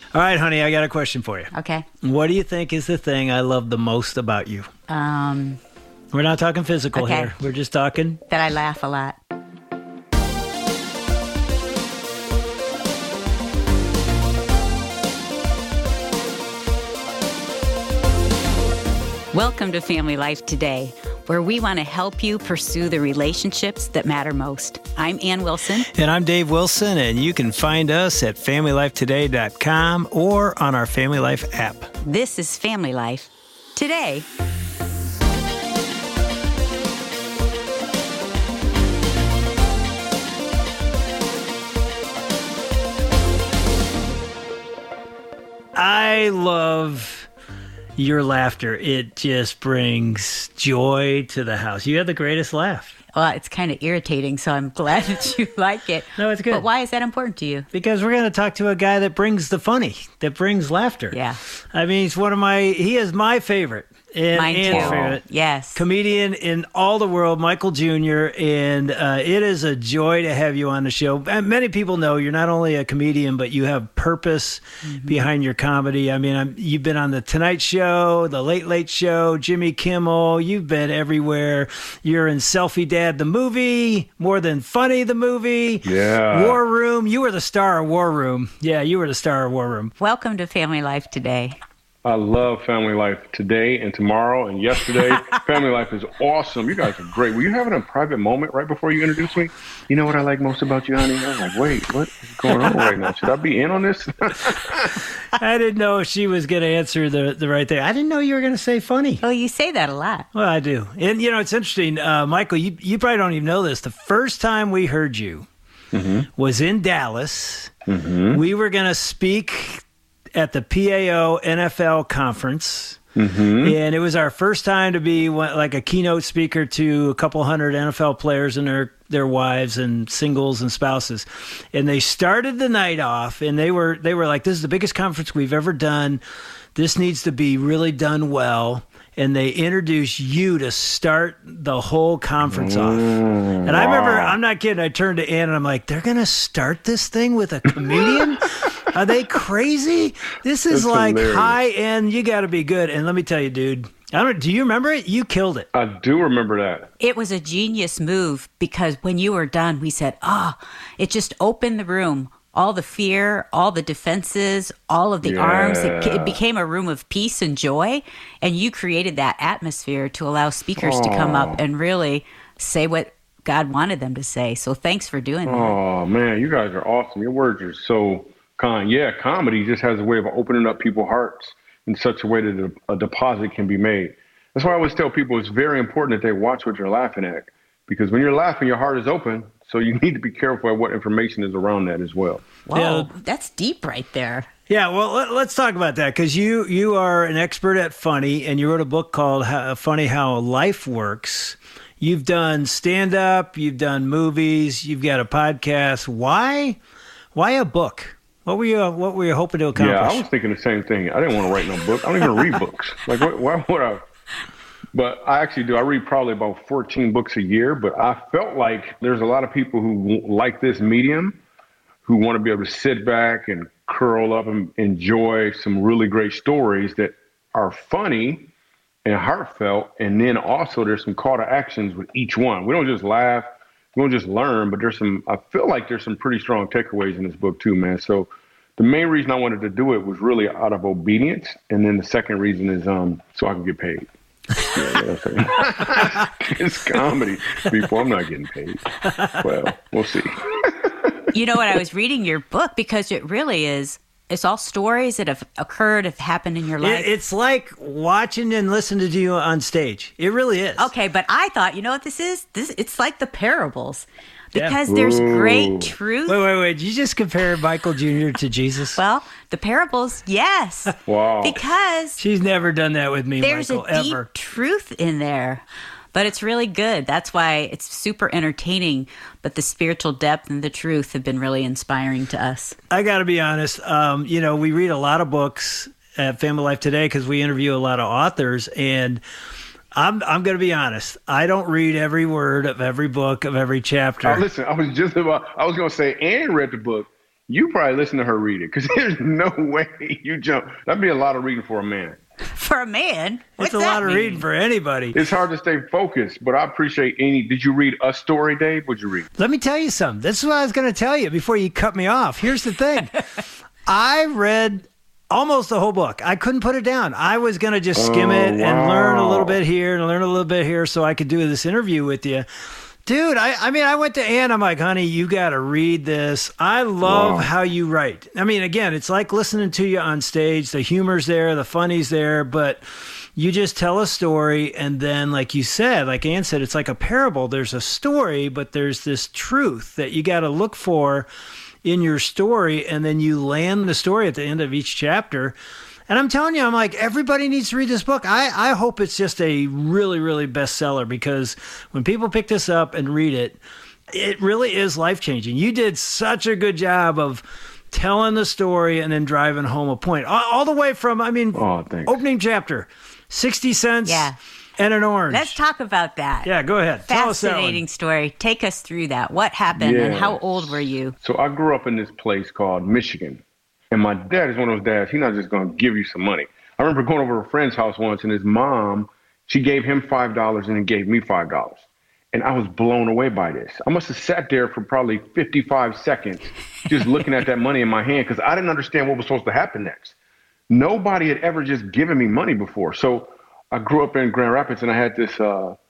All right, honey, I got a question for you. Okay. What do you think is the thing I love the most about you? We're not talking physical Okay. here. We're just talking. That I laugh a lot. Welcome to Family Life Today, where we want to help you pursue the relationships that matter most. I'm Ann Wilson. And I'm Dave Wilson, and you can find us at FamilyLifeToday.com or on our Family Life app. This is Family Life Today. I love your laughter. It just brings joy to the house. You have the greatest laugh. Well, it's kind of irritating, so I'm glad that you like it. No, it's good. But why is that important to you? Because we're going to talk to a guy that brings the funny, that brings laughter. Yeah. I mean, he is my favorite. Mine too. Favorite. Yes. Comedian in all the world, Michael Jr., and it is a joy to have you on the show. And many people know you're not only a comedian, but you have purpose behind your comedy. I mean, you've been on The Tonight Show, The Late Late Show, Jimmy Kimmel. You've been everywhere. You're in Selfie Dad, the movie, More Than Funny, the movie. Yeah. War Room. You were the star of War Room. Yeah, you were the star of War Room. Welcome to Family Life Today. I love Family Life today and tomorrow and yesterday. Family Life is awesome. You guys are great. Were you having a private moment right before you introduced me? You know what I like most about you, honey? I was like, wait, what is going on right now? Should I be in on this? I didn't know she was going to answer the right thing. I didn't know you were going to say funny. Oh, you say that a lot. Well, I do. And, you know, it's interesting. Michael, you probably don't even know this. The first time we heard you was in Dallas. We were going to speak at the PAO NFL conference. And it was our first time to be like a keynote speaker to a couple hundred NFL players and their wives and singles and spouses. And they started the night off, and they were like, this is the biggest conference we've ever done. This needs to be really done well. And they introduced you to start the whole conference off. And I remember, I'm not kidding, I turned to Ann and I'm like, they're going to start this thing with a comedian? Are they crazy? This is like hilarious. high end. You got to be good. And let me tell you, dude, do you remember it? You killed it. I do remember that. It was a genius move because when you were done, we said, it just opened the room. All the fear, all the defenses, all of the arms. It became a room of peace and joy. And you created that atmosphere to allow speakers to come up and really say what God wanted them to say. So thanks for doing that. Oh, man, you guys are awesome. Your words are so kind. Yeah, comedy just has a way of opening up people's hearts in such a way that a deposit can be made. That's why I always tell people it's very important that they watch what you're laughing at. Because when you're laughing, your heart is open. So you need to be careful of what information is around that as well. Whoa, that's deep right there. Yeah, well, let's talk about that because you are an expert at funny, and you wrote a book called Funny How Life Works. You've done stand-up, you've done movies, you've got a podcast. Why a book? What were you hoping to accomplish? Yeah, I was thinking the same thing. I didn't want to write no book. I don't even read books. Like, why would I? But I actually do. I read probably about 14 books a year, but I felt like there's a lot of people who like this medium who want to be able to sit back and curl up and enjoy some really great stories that are funny and heartfelt. And then also there's some call to actions with each one. We don't just laugh. We don't just learn, but I feel like there's some pretty strong takeaways in this book too, man. So the main reason I wanted to do it was really out of obedience. And then the second reason is so I can get paid. It's comedy, people. I'm not getting paid. Well, we'll see. You know what? I was reading your book because it really is. It's all stories that have occurred, have happened in your life. It's like watching and listening to you on stage. It really is. Okay, but I thought, you know what this is? It's like the parables. Because there's great truth. Wait. Did you just compare Michael Jr. to Jesus? Well, the parables, yes. Wow. Because she's never done that with me, there's Michael, a deep ever. truth in there. But it's really good. That's why it's super entertaining. But the spiritual depth and the truth have been really inspiring to us. I got to be honest. We read a lot of books at Family Life Today because we interview a lot of authors. And I'm going to be honest. I don't read every word of every book of every chapter. Listen, I was going to say, Ann read the book. You probably listen to her read it, because there's no way you jump. That'd be a lot of reading for a man. For a man? What's It's a lot of reading for anybody. It's hard to stay focused, but I appreciate any. Did you read A Story, Dave? What'd you read? Let me tell you something. This is what I was going to tell you before you cut me off. Here's the thing. I read almost the whole book. I couldn't put it down. I was going to just skim it and learn a little bit here and learn a little bit here so I could do this interview with you. Dude, I mean, I went to Ann. I'm like, honey, you got to read this. I love how you write. I mean, again, it's like listening to you on stage. The humor's there, the funny's there, but you just tell a story. And then, like you said, like Ann said, it's like a parable. There's a story, but there's this truth that you got to look for in your story. And then you land the story at the end of each chapter. And I'm telling you, I'm like, everybody needs to read this book. I hope it's just a really, really bestseller, because when people pick this up and read it, it really is life-changing. You did such a good job of telling the story and then driving home a point. All the way from, I mean, opening chapter, 60 cents and an orange. Let's talk about that. Yeah, go ahead. Tell us that one. Fascinating story. Take us through that. What happened and how old were you? So I grew up in this place called Michigan. And my dad is one of those dads, he's not just going to give you some money. I remember going over to a friend's house once, and his mom, she gave him $5 and then gave me $5. And I was blown away by this. I must have sat there for probably 55 seconds just looking at that money in my hand, because I didn't understand what was supposed to happen next. Nobody had ever just given me money before. So I grew up in Grand Rapids, and I had this,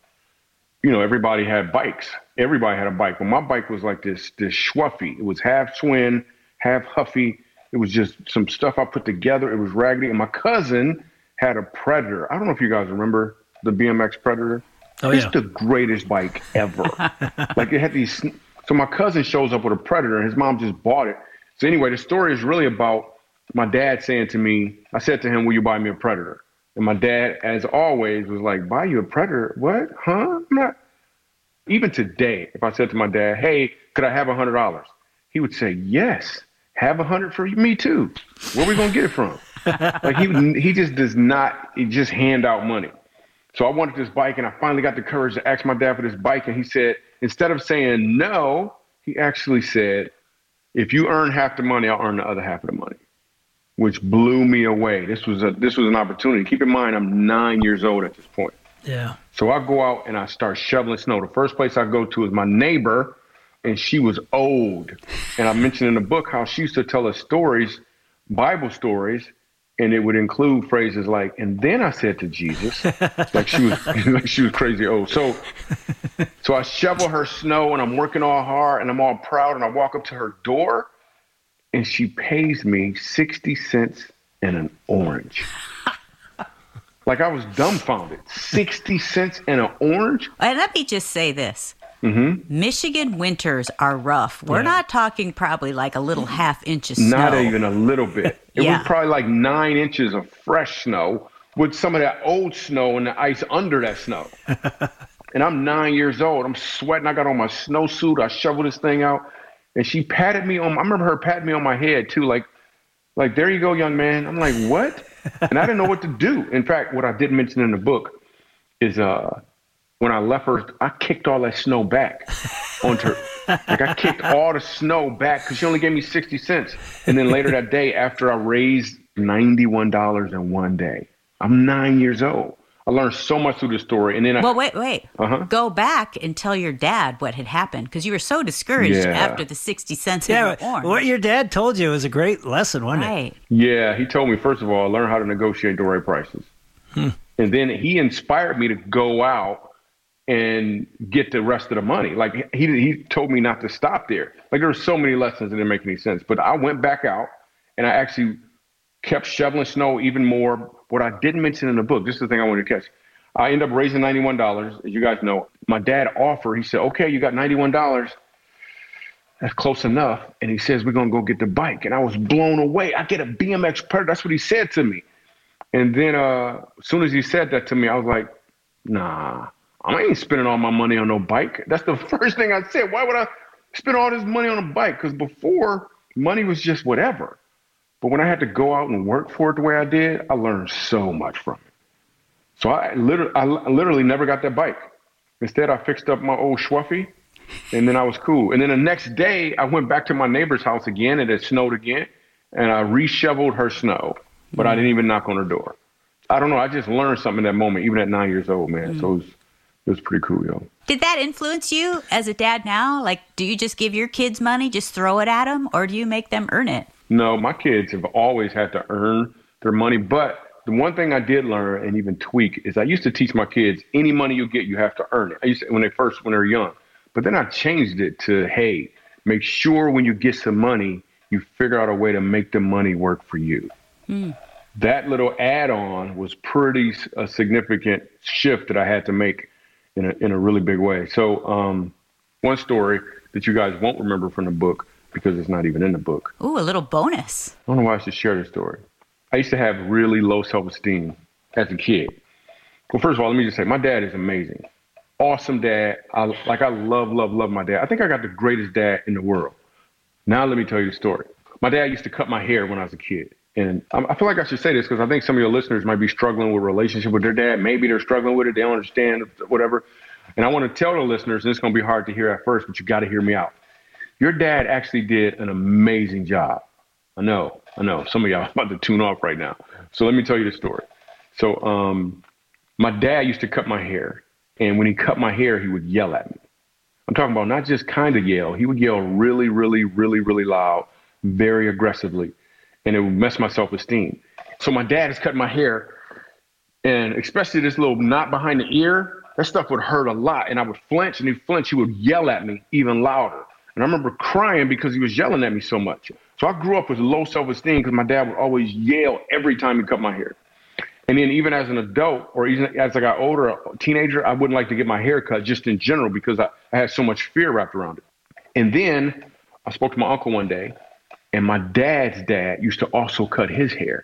everybody had bikes. Everybody had a bike. But my bike was like this Schwuffy. It was half Schwinn, half Huffy. It was just some stuff I put together. It was raggedy. And my cousin had a Predator. I don't know if you guys remember the BMX Predator. Oh, it's the greatest bike ever. Like, it had these. So my cousin shows up with a Predator, and his mom just bought it. So anyway, the story is really about my dad saying to me, I said to him, will you buy me a Predator? And my dad, as always, was like, buy you a Predator? What? Huh? I'm not. Even today, if I said to my dad, hey, could I have $100? He would say, yes. Have 100 for me too. Where are we gonna get it from? Like, he just does not. He just hand out money. So I wanted this bike, and I finally got the courage to ask my dad for this bike. And he said, instead of saying no, he actually said, if you earn half the money, I'll earn the other half of the money, which blew me away. This was an opportunity. Keep in mind, I'm 9 years old at this point. Yeah. So I go out and I start shoveling snow. The first place I go to is my neighbor. And she was old. And I mentioned in the book how she used to tell us stories, Bible stories, and it would include phrases like, and then I said to Jesus, like she was crazy old. So I shovel her snow, and I'm working all hard, and I'm all proud, and I walk up to her door, and she pays me 60 cents and an orange. Like, I was dumbfounded. 60 cents and an orange? And let me just say this. Mm-hmm. Michigan winters are rough. We're not talking probably like a little half inch of snow. Not even a little bit. It was probably like 9 inches of fresh snow with some of that old snow and the ice under that snow. And I'm 9 years old. I'm sweating. I got on my snowsuit. I shoveled this thing out. And she patted me on. I remember her patting me on my head too. Like, there you go, young man. I'm like, what? And I didn't know what to do. In fact, what I did mention in the book is when I left her, I kicked all that snow back onto her. Like, I kicked all the snow back because she only gave me 60 cents. And then later that day, after I raised $91 in one day, I'm 9 years old. I learned so much through the story. And then wait. Go back and tell your dad what had happened, because you were so discoured after the 60 cents in the orange. What your dad told you was a great lesson, wasn't it? Yeah, he told me, first of all, learn how to negotiate the right prices. And then he inspired me to go out and get the rest of the money. Like, he told me not to stop there. Like, there were so many lessons that didn't make any sense. But I went back out, and I actually kept shoveling snow even more. What I didn't mention in the book, this is the thing I wanted to catch. I ended up raising $91. As you guys know, my dad offered, he said, okay, you got $91. That's close enough. And he says, we're going to go get the bike. And I was blown away. I get a BMX Predator. That's what he said to me. And then as soon as he said that to me, I was like, nah. I ain't spending all my money on no bike. That's the first thing I said. Why would I spend all this money on a bike? Because before, money was just whatever. But when I had to go out and work for it the way I did, I learned so much from it. So I literally never got that bike. Instead, I fixed up my old Schwuffy, And then I was cool. And then the next day, I went back to my neighbor's house again. It had snowed again. And I reshoveled her snow, but I didn't even knock on her door. I don't know. I just learned something in that moment, even at 9 years old, man. So it was pretty cool, yo. Did that influence you as a dad now? Like, do you just give your kids money, just throw it at them, or do you make them earn it? No, my kids have always had to earn their money. But the one thing I did learn and even tweak is I used to teach my kids, any money you get, you have to earn it. I used to, when they were young. But then I changed it to, hey, make sure when you get some money, you figure out a way to make the money work for you. That little add-on was pretty a significant shift that I had to make in a really big way. So one story that you guys won't remember from the book because it's not even in the book. Ooh, a little bonus. I don't know why I should share this story. I used to have really low self-esteem as a kid. Well, first of all, let me just say, my dad is amazing. Awesome dad. I love my dad. I think I got the greatest dad in the world. Now let me tell you the story. My dad used to cut my hair when I was a kid. And I feel like I should say this because I think some of your listeners might be struggling with a relationship with their dad. Maybe they're struggling with it. They don't understand, whatever. And I want to tell the listeners, and it's going to be hard to hear at first, but you got to hear me out. Your dad actually did an amazing job. I know. Some of y'all are about to tune off right now. So let me tell you the story. So my dad used to cut my hair. And when he cut my hair, he would yell at me. I'm talking about not just kind of yell. He would yell really, really, really, really loud, very aggressively. And it would mess my self-esteem. So my dad is cutting my hair. And especially this little knot behind the ear, that stuff would hurt a lot. And I would flinch, and he'd flinch. He would yell at me even louder. And I remember crying because he was yelling at me so much. So I grew up with low self-esteem because my dad would always yell every time he cut my hair. And then even as an adult, or even as I got older, a teenager, I wouldn't like to get my hair cut just in general because I had so much fear wrapped around it. And then I spoke to my uncle one day, and my dad's dad used to also cut his hair.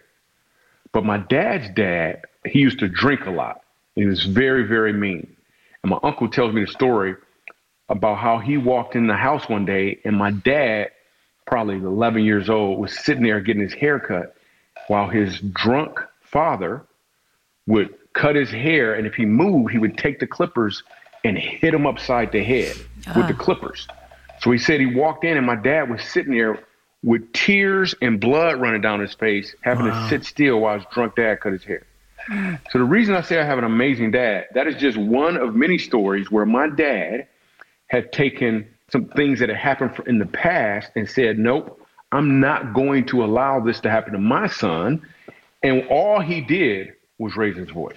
But my dad's dad, he used to drink a lot. He was very, very mean. And my uncle tells me the story about how he walked in the house one day, and my dad, probably 11 years old, was sitting there getting his hair cut while his drunk father would cut his hair, and if he moved, he would take the clippers and hit him upside the head with the clippers. So he said he walked in, and my dad was sitting there with tears and blood running down his face, having to sit still while his drunk dad cut his hair. So the reason I say I have an amazing dad, that is just one of many stories where my dad had taken some things that had happened in the past and said, nope, I'm not going to allow this to happen to my son. And all he did was raise his voice.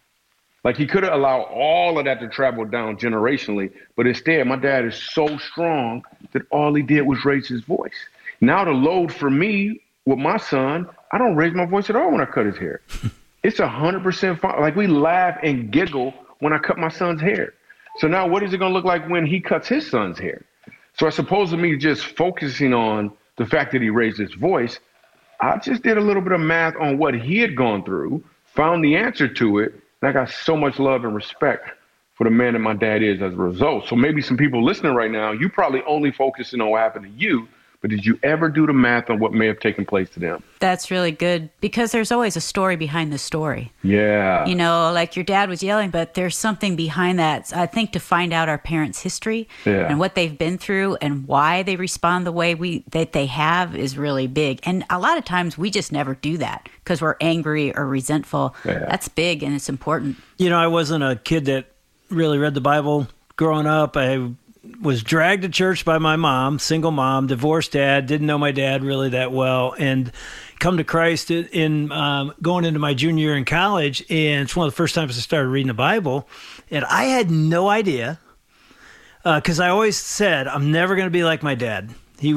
Like, he could have allowed all of that to travel down generationally, but instead my dad is so strong that all he did was raise his voice. Now the load for me with my son, I don't raise my voice at all when I cut his hair. It's 100% fine. Like, we laugh and giggle when I cut my son's hair. So now what is it going to look like when he cuts his son's hair? So as opposed to me just focusing on the fact that he raised his voice, I just did a little bit of math on what he had gone through, found the answer to it, and I got so much love and respect for the man that my dad is as a result. So maybe some people listening right now, you probably only focusing on what happened to you, but did you ever do the math on what may have taken place to them? That's really good because there's always a story behind the story. Yeah. You know, like your dad was yelling, but there's something behind that. I think to find out our parents' history and what they've been through and why they respond the way that they have is really big. And a lot of times we just never do that because we're angry or resentful. Yeah. That's big and it's important. You know, I wasn't a kid that really read the Bible growing up. I was dragged to church by my mom, single mom, divorced dad, didn't know my dad really that well, and come to Christ in going into my junior year in college. And it's one of the first times I started reading the Bible. And I had no idea, because I always said, I'm never going to be like my dad. He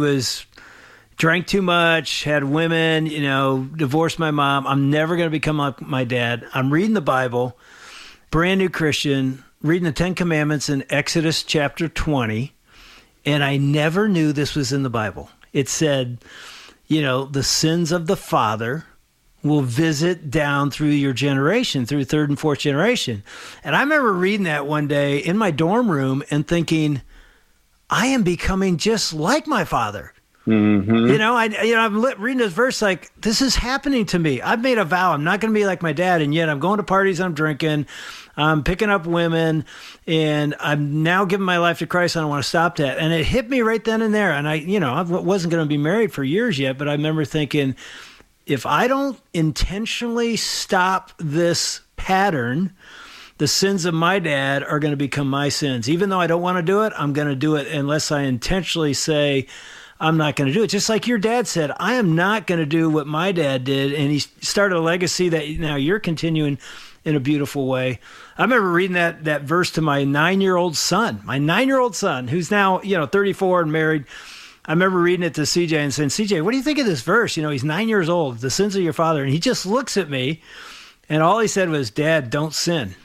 drank too much, had women, divorced my mom. I'm never going to become like my dad. I'm reading the Bible, brand new Christian, reading the Ten Commandments in Exodus chapter 20, and I never knew this was in the Bible. It said, the sins of the father will visit down through your generation, through third and fourth generation. And I remember reading that one day in my dorm room and thinking, I am becoming just like my father. I'm reading this verse like, this is happening to me. I've made a vow. I'm not going to be like my dad. And yet I'm going to parties, I'm drinking, I'm picking up women, and I'm now giving my life to Christ. I don't want to stop that. And it hit me right then and there. And I wasn't going to be married for years yet, but I remember thinking, if I don't intentionally stop this pattern, the sins of my dad are going to become my sins. Even though I don't want to do it, I'm going to do it unless I intentionally say, I'm not going to do it. Just like your dad said, I am not going to do what my dad did. And he started a legacy that now you're continuing in a beautiful way. I remember reading that verse to my 9-year-old son, who's now, 34 and married. I remember reading it to CJ and saying, CJ, what do you think of this verse? He's 9 years old, the sins of your father. And he just looks at me, and all he said was, Dad, don't sin.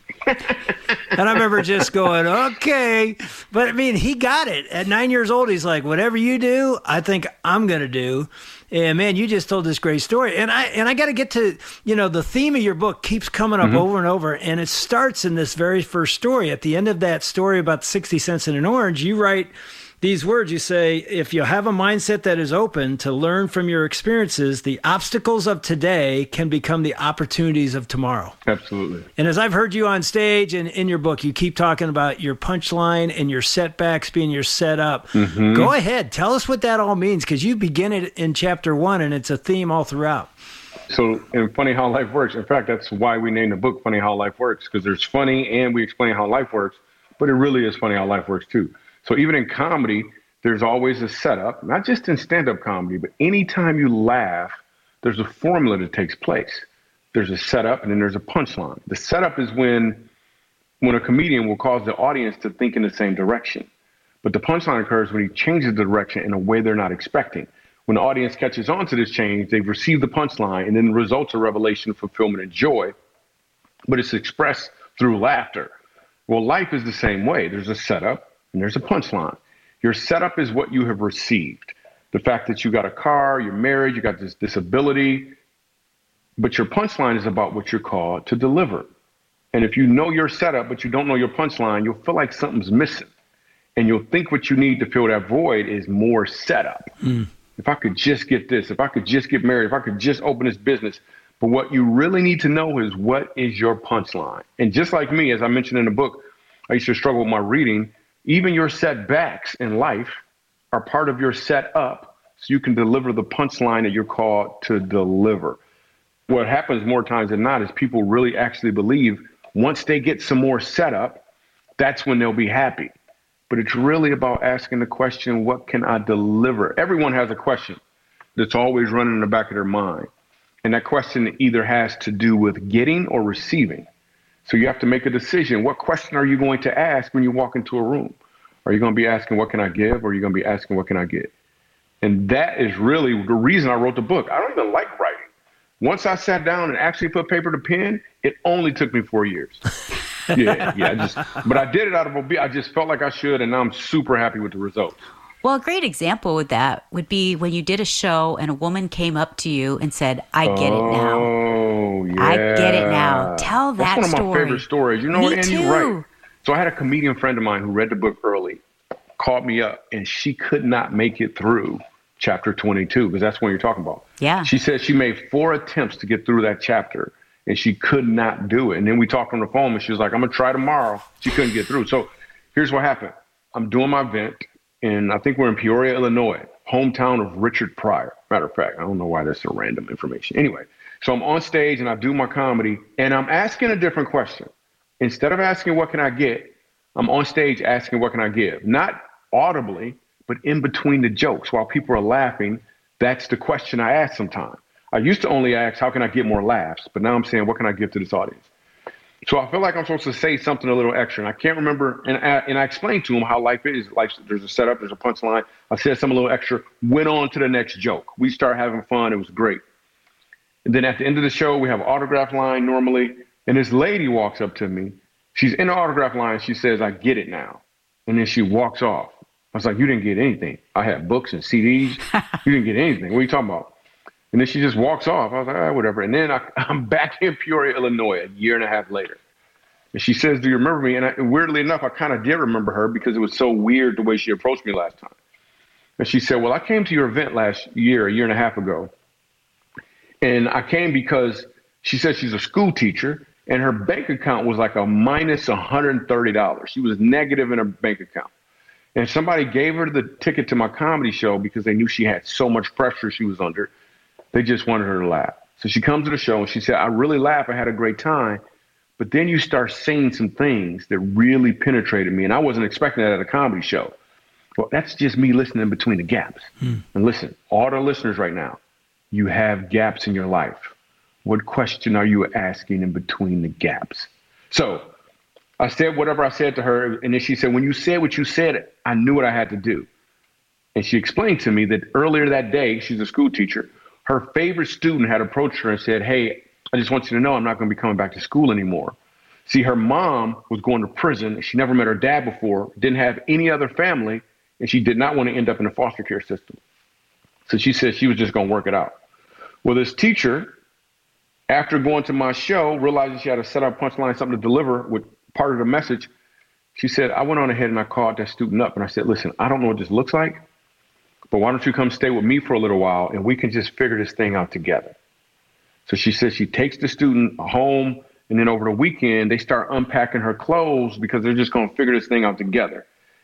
And I remember just going, okay. But he got it. At 9 years old, he's like, whatever you do, I think I'm going to do. And man, you just told this great story. And I got to get to, the theme of your book keeps coming up over and over. And it starts in this very first story. At the end of that story about 60 cents in an orange, you write these words. You say, if you have a mindset that is open to learn from your experiences, the obstacles of today can become the opportunities of tomorrow. Absolutely. And as I've heard you on stage and in your book, you keep talking about your punchline and your setbacks being your setup. Go ahead. Tell us what that all means, because you begin it in chapter 1 and it's a theme all throughout. So in Funny How Life Works, in fact, that's why we named the book Funny How Life Works, because there's funny and we explain how life works, but it really is funny how life works too. So even in comedy, there's always a setup, not just in stand-up comedy, but anytime you laugh, there's a formula that takes place. There's a setup and then there's a punchline. The setup is when a comedian will cause the audience to think in the same direction. But the punchline occurs when he changes the direction in a way they're not expecting. When the audience catches on to this change, they've received the punchline, and then the results are revelation, fulfillment, and joy. But it's expressed through laughter. Well, life is the same way. There's a setup and there's a punchline. Your setup is what you have received. The fact that you got a car, you're married, you got this disability. But your punchline is about what you're called to deliver. And if you know your setup, but you don't know your punchline, you'll feel like something's missing. And you'll think what you need to fill that void is more setup. If I could just get this, if I could just get married, if I could just open this business. But what you really need to know is, what is your punchline? And just like me, as I mentioned in the book, I used to struggle with my reading. Even your setbacks in life are part of your setup, so you can deliver the punchline that you're called to deliver. What happens more times than not is people really actually believe once they get some more setup, that's when they'll be happy. But it's really about asking the question, what can I deliver? Everyone has a question that's always running in the back of their mind. And that question either has to do with getting or receiving. So you have to make a decision. What question are you going to ask when you walk into a room? Are you going to be asking, what can I give? Or are you going to be asking, what can I get? And that is really the reason I wrote the book. I don't even like writing. Once I sat down and actually put paper to pen, it only took me 4 years. But I did it out of I just felt like I should, and now I'm super happy with the results. Well, a great example with that would be when you did a show and a woman came up to you and said, I get it now. Oh, yeah. I get it now. Tell that story. That's one of my favorite stories. You know what, Andy? You're right. So I had a comedian friend of mine who read the book early, called me up, and she could not make it through chapter 22, because that's what you're talking about. Yeah. She said she made 4 attempts to get through that chapter, and she could not do it. And then we talked on the phone, and she was like, I'm going to try tomorrow. She couldn't get through. So here's what happened. I'm doing my event, and I think we're in Peoria, Illinois, hometown of Richard Pryor. Matter of fact, I don't know why that's so random information. Anyway, so I'm on stage, and I do my comedy, and I'm asking a different question. Instead of asking, what can I get, I'm on stage asking, what can I give? Not audibly, but in between the jokes while people are laughing. That's the question I ask sometimes. I used to only ask, how can I get more laughs? But now I'm saying, what can I give to this audience? So I feel like I'm supposed to say something a little extra. And I can't remember. And I explained to him how life is. Life, there's a setup, there's a punchline. I said something a little extra, went on to the next joke. We started having fun. It was great. And then at the end of the show, we have an autograph line normally. And this lady walks up to me. She's in the autograph line. She says, I get it now. And then she walks off. I was like, you didn't get anything. I had books and CDs. You didn't get anything. What are you talking about? And then she just walks off. I was like, whatever. And then I'm back in Peoria, Illinois, a year and a half later. And she says, do you remember me? And weirdly enough, I kind of did remember her because it was so weird the way she approached me last time. And she said, well, I came to your event last year, a year and a half ago. And I came because she said she's a school teacher and her bank account was like a minus $130. She was negative in her bank account. And somebody gave her the ticket to my comedy show because they knew she had so much pressure she was under. They just wanted her to laugh. So she comes to the show and she said, I really laughed. I had a great time. But then you start saying some things that really penetrated me. And I wasn't expecting that at a comedy show. Well, that's just me listening between the gaps. And listen, all the listeners right now, you have gaps in your life. What question are you asking in between the gaps? So I said whatever I said to her. And then she said, when you said what you said, I knew what I had to do. And she explained to me that earlier that day, she's a school teacher, her favorite student had approached her and said, hey, I just want you to know I'm not going to be coming back to school anymore. See, her mom was going to prison. She never met her dad before, didn't have any other family, and she did not want to end up in the foster care system. So she said she was just going to work it out. Well, this teacher, after going to my show, realizing she had to set up punchline, something to deliver with part of the message. She said, I went on ahead and I called that student up and I said, listen, I don't know what this looks like, but why don't you come stay with me for a little while and we can just figure this thing out together. So she says she takes the student home, and then over the weekend, they start unpacking her clothes because they're just going to figure this thing out together.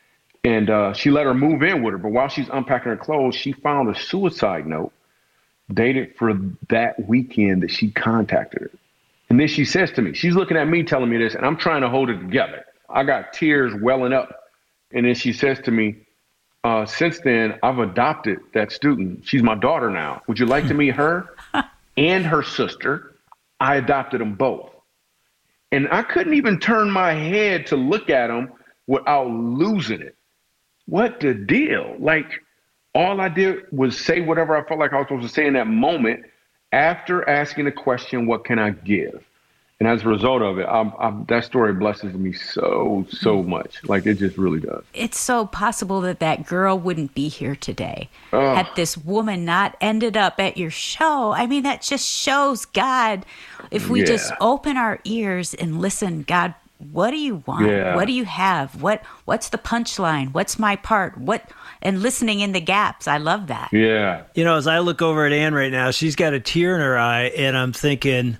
And she let her move in with her. But while she's unpacking her clothes, she found a suicide note dated for that weekend that she contacted her. And then she says to me, she's looking at me telling me this, and I'm trying to hold it together. I got tears welling up. And then she says to me, since then, I've adopted that student. She's my daughter now. Would you like to meet her and her sister? I adopted them both. And I couldn't even turn my head to look at them without losing it. What the deal? Like, all I did was say whatever I felt like I was supposed to say in that moment after asking the question, what can I give? And as a result of it, that story blesses me so much. Like, it just really does. It's so possible that girl wouldn't be here today had this woman not ended up at your show. I mean, that just shows God. If we just open our ears and listen, God, what do you want? Yeah. What do you have? What's the punchline? What's my part? And listening in the gaps. I love that. Yeah. You know, as I look over at Ann right now, she's got a tear in her eye, and I'm thinking,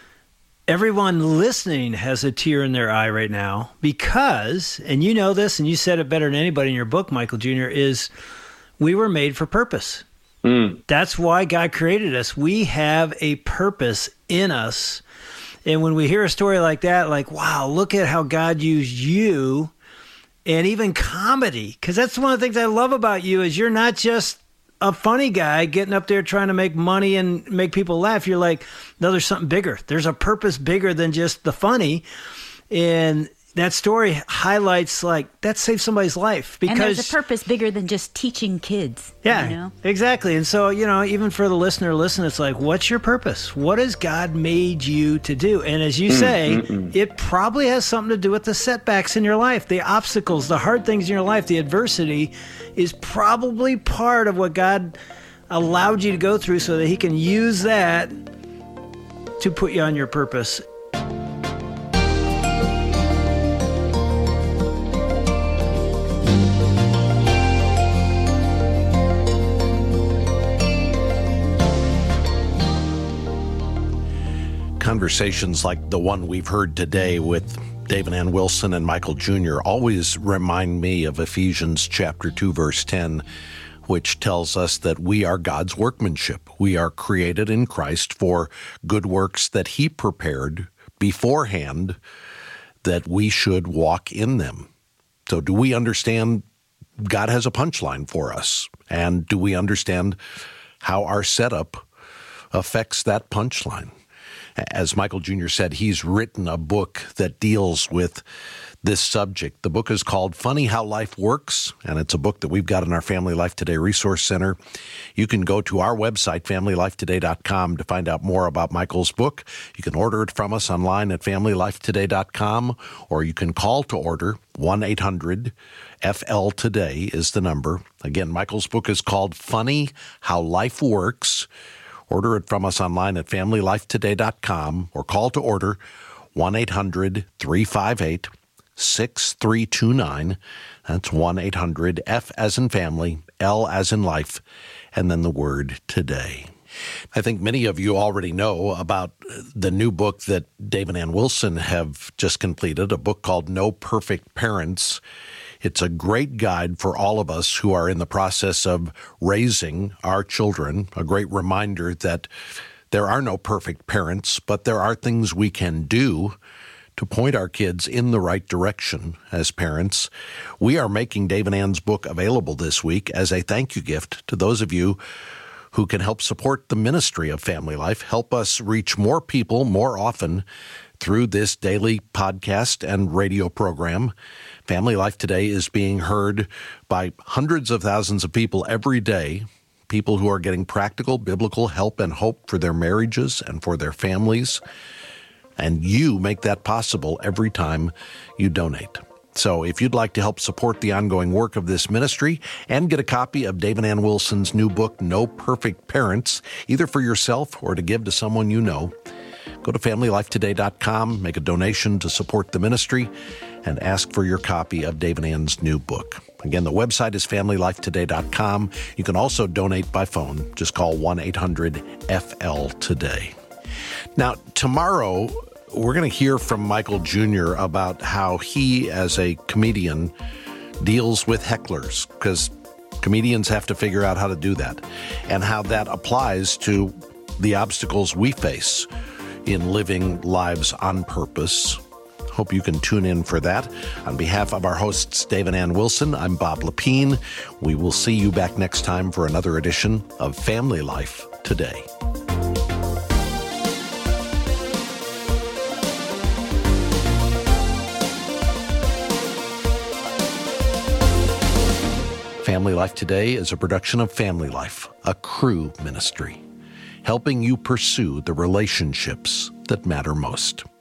everyone listening has a tear in their eye right now because, and you know this, and you said it better than anybody in your book, Michael Jr., is we were made for purpose. That's why God created us. We have a purpose in us. And when we hear a story like that, like, wow, look at how God used you, and even comedy, because that's one of the things I love about you is you're not just a funny guy getting up there trying to make money and make people laugh. You're like, no, there's something bigger. There's a purpose bigger than just the funny. And that story highlights, like, that saved somebody's life. Because, and there's a purpose bigger than just teaching kids. Yeah, you know? Exactly. And so, you know, even for the listener, it's like, what's your purpose? What has God made you to do? And as you say, it probably has something to do with the setbacks in your life, the obstacles, the hard things in your life, the adversity is probably part of what God allowed you to go through so that he can use that to put you on your purpose. Conversations like the one we've heard today with David Ann Wilson and Michael Jr. always remind me of Ephesians chapter 2, verse 10, which tells us that we are God's workmanship. We are created in Christ for good works that he prepared beforehand that we should walk in them. So do we understand God has a punchline for us? And do we understand how our setup affects that punchline? As Michael Jr. said, he's written a book that deals with this subject. The book is called Funny How Life Works, and it's a book that we've got in our Family Life Today Resource Center. You can go to our website, FamilyLifeToday.com, to find out more about Michael's book. You can order it from us online at FamilyLifeToday.com, or you can call to order. 1-800-FL-TODAY is the number. Again, Michael's book is called Funny How Life Works. Order it from us online at FamilyLifeToday.com or call to order 1-800-358-6329. That's 1-800-F as in family, L as in life, and then the word today. I think many of you already know about the new book that Dave and Ann Wilson have just completed, a book called No Perfect Parents. It's a great guide for all of us who are in the process of raising our children, a great reminder that there are no perfect parents, but there are things we can do to point our kids in the right direction as parents. We are making Dave and Ann's book available this week as a thank you gift to those of you who can help support the ministry of Family Life, help us reach more people more often through this daily podcast and radio program. Family Life Today is being heard by hundreds of thousands of people every day, people who are getting practical biblical help and hope for their marriages and for their families. And you make that possible every time you donate. So if you'd like to help support the ongoing work of this ministry and get a copy of Dave and Ann Wilson's new book, No Perfect Parents, either for yourself or to give to someone you know, go to FamilyLifeToday.com, make a donation to support the ministry, and ask for your copy of Dave and Ann's new book. Again, the website is FamilyLifeToday.com. You can also donate by phone. Just call 1-800-FL-TODAY. Now, tomorrow, we're going to hear from Michael Jr. about how he, as a comedian, deals with hecklers, because comedians have to figure out how to do that, and how that applies to the obstacles we face in living lives on purpose. Hope you can tune in for that. On behalf of our hosts, Dave and Ann Wilson, I'm Bob Lepine. We will see you back next time for another edition of Family Life Today. Family Life Today is a production of Family Life, a Cru ministry, helping you pursue the relationships that matter most.